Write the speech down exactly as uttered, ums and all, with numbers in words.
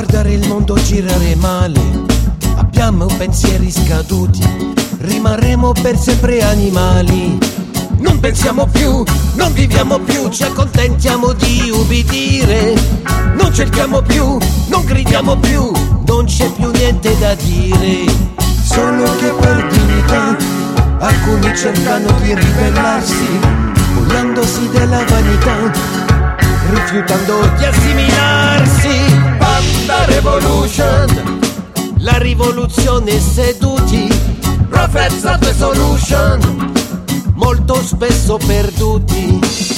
guardare il mondo girare male, abbiamo pensieri scaduti, rimarremo per sempre animali. Non pensiamo più, non viviamo più, ci accontentiamo di ubbidire. Non cerchiamo più, non gridiamo più, non c'è più niente da dire. Solo che per dignità alcuni cercano di ribellarsi, vogliandosi della vanità, rifiutando di assimilarsi. Panda Revolution, la rivoluzione seduti, profezza the solution, molto spesso perduti.